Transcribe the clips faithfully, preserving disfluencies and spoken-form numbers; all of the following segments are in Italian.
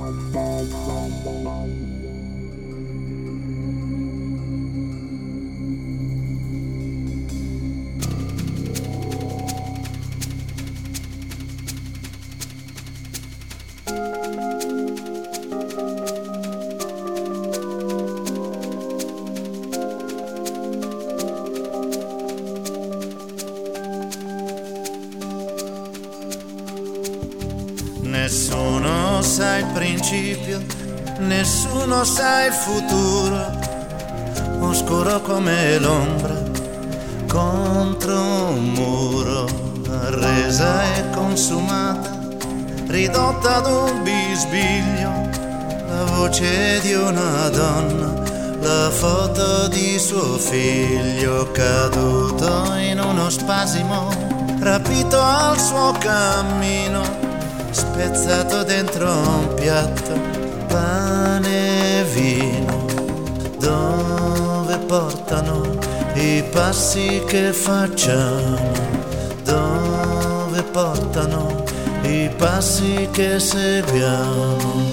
Nessuno sa il principio, nessuno sa il futuro, oscuro come l'ombra contro un muro, arresa e consumata, ridotta ad un bisbiglio, la voce di una donna, la foto di suo figlio caduto in uno spasimo, rapito al suo cammino, spezzato dentro un piatto, pane e vino, dove portano i passi che facciamo, dove portano i passi che seguiamo.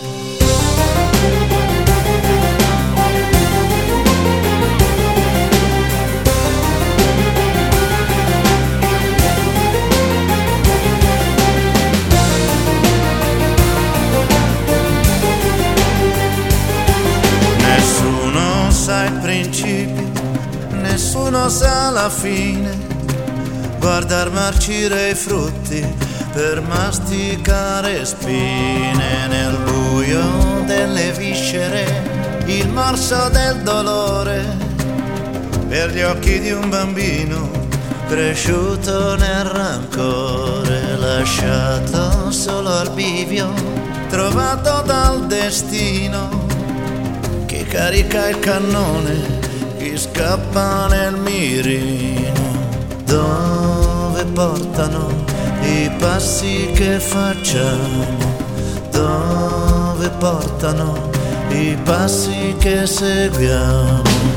Sa il principio, nessuno sa la fine, guardar marcire i frutti per masticare spine, nel buio delle viscere, il morso del dolore, per gli occhi di un bambino cresciuto nel rancore, lasciato solo al bivio, trovato dal destino, chi carica il cannone, chi scappa nel mirino, dove portano i passi che facciamo, dove portano i passi che seguiamo.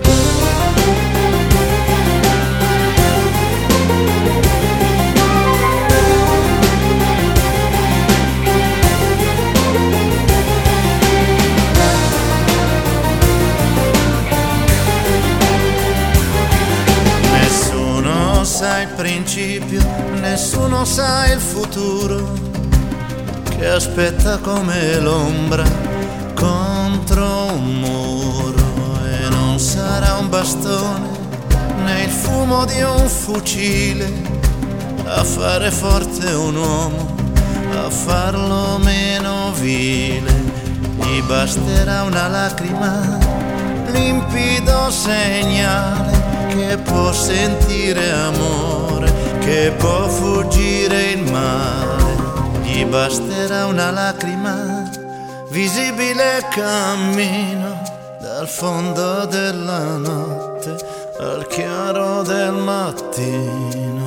Sa il principio, nessuno sa il futuro, che aspetta come l'ombra contro un muro, e non sarà un bastone né il fumo di un fucile a fare forte un uomo, a farlo meno vile. Gli basterà una lacrima, limpido segnale che può sentire amore, che può fuggire il male. Gli basterà una lacrima, visibile cammino dal fondo della notte al chiaro del mattino.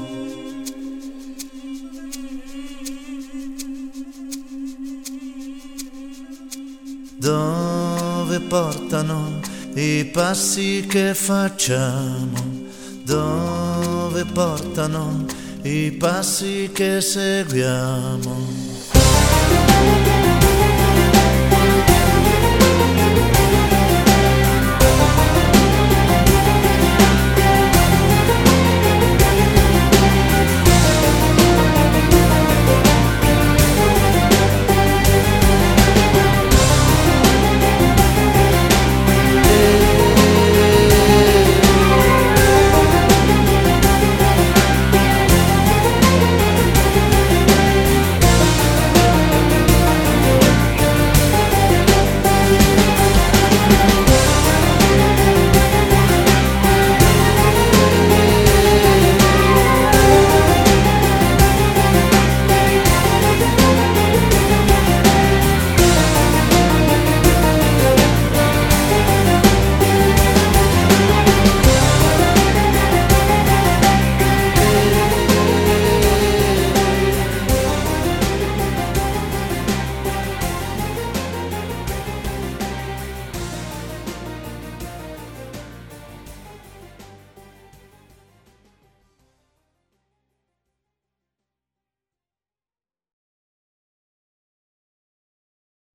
Dove portano i passi che facciamo, dove portano i passi che seguiamo.